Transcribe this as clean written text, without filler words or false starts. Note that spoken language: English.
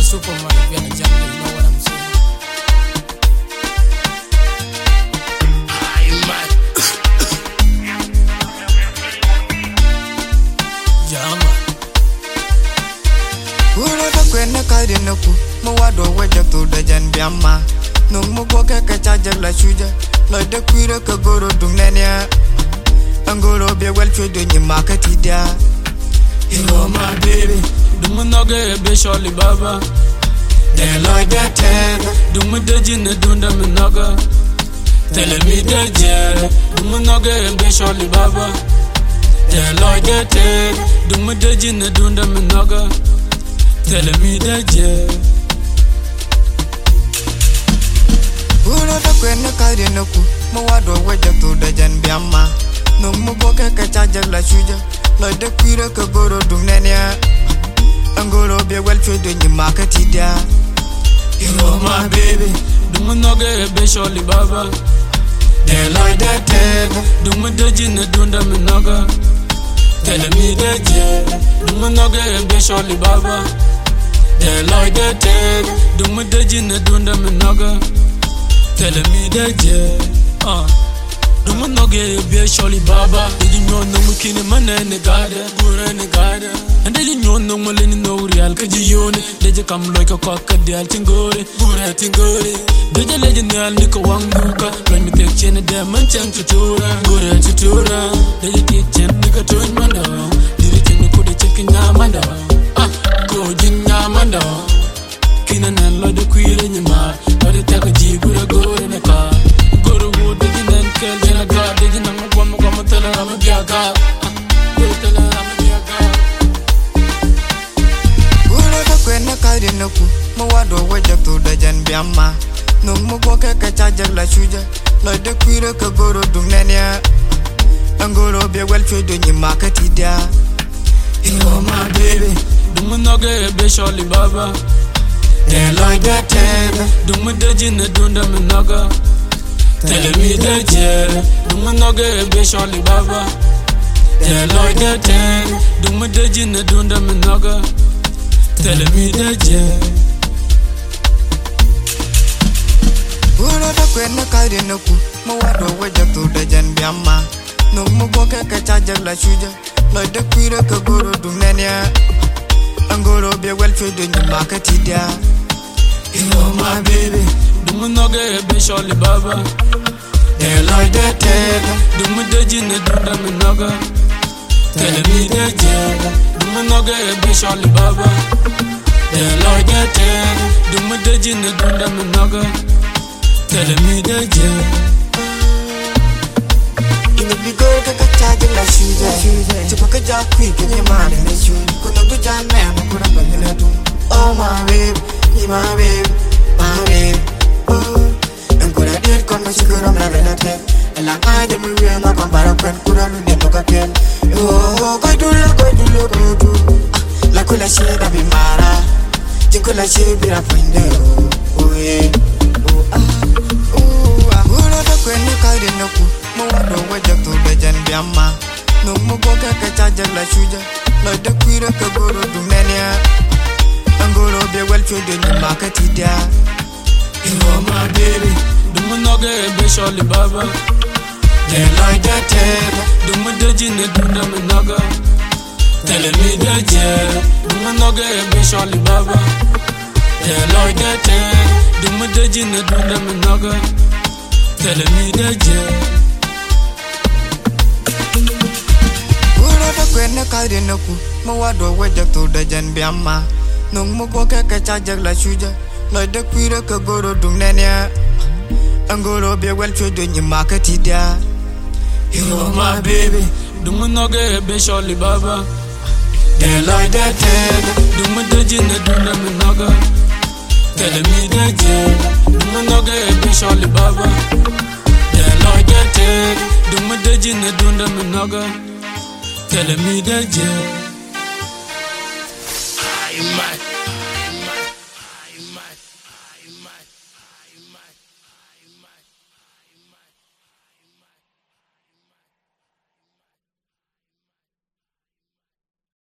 Superman, if you're a jungle, you know what I'm saying? You mad? Yeah, man. Uro da kwenne kaidi nuku, mwado weja tu da jan biama. Nung mugwake kachaja la shuja, loy da kwira ka goro dungnenya. Angoro be well chodo nyi market dia. You my baby, do me no get be surely baba. They like that tag, Do me the gin do me naga. Tell me the jet, do me no get be surely baba. They like that tag, do me the gin do me naga. Tell me the jet. uro da kwenne kaidi nuku, mwado weja tu da jan biama. Nung mugwake kachaja la shuja, loy da kwira ka goro dungnenya. Angoro be well chodo nyi market dia. You my baby, do me no get be surely baba. They like that tag, Do me the gin do me naga. Tell me the jet, do me no get be surely baba. They like that tag, do me the gin do me naga. Tell me the jet, Do me no get be surely baba. Did you know no mukini man in the garden, gura in the garden? And did you know no one in no real kajiyone? Did you come like a cock at the altingore, gura tingore? Did you legend the alnico wanguka? When me take chain a diamond chang to tura, gura to tura. Did you take chain nika to in manda? Did you think you could have taken yamanda? Go jin yamanda. Kinan and lo the queer in your mouth, but it take a jeep with a go in a car. Go to wood, did you then kill in a car? Did you know one more come tell her I'm a gaga? Tell her I'm a gaga. uro da kwenne kaidi nuku, mwado weja tu da jan biama. Nung mugwake kachaja la shuja, loy da kwira ka goro dungnenya. Angoro be well chodo nyi market dia. You my baby, do me no get be surely baba. They like that tag, Do me the gin do me naga. Tell me the jet, do me no get be surely baba. They like that tag, do me the gin do me naga. Tell me the jet. uro da kwenne kaidi nuku, mwado weja tu da jan biama. Nung mugwake kachaja la shuja, loy da kwira ka goro dungnenya. Angoro be well chodo nyi market dia. You my baby, do me no get be surely baba. They like that tag, Do me the gin do me naga. Tell me the jet, do me no get be surely baba. They like that tag, do me the gin do me naga. Tell me the jet. in the big girl that kachaja la shuja. Chupaka ja quick in your mind and it's you. Kuno do jan man, kura bangala do. Oh my babe, my babe, my babe. Oh, and kura did come to shikura na relate. And like I did me real na kambara kwen kura lu ne toka ken. Oh, go do. La kula she da bi mara. Jinkula she bi ra find. Oh yeah. Uro da kwenne kaidi nuku, mwado weja tu da jan biama. Nung mugwake kachaja la shuja, loy da kwira ka goro dungnenya. Angoro be well chodo nyi market dia. You my baby, do me no get be surely baba. They like that tag, Do me the gin do me naga. Tell me the jet, do me no get be surely baba. They like that tag, do me the gin do me naga. Tell me the jet. uro da kwenne kaidi nuku, mwado weja tu da jan biama. Nung mugwake kachaja la shuja, loy da kwira ka goro dungnenya. Angoro be well chodo nyi market dia. You my baby, do me no get be surely baba. They like that tag, Do me the gin do me naga. Tell me the jet, do me no get be surely baba. They like that tag, do me the gin do me naga. Tell me the jet. You mad?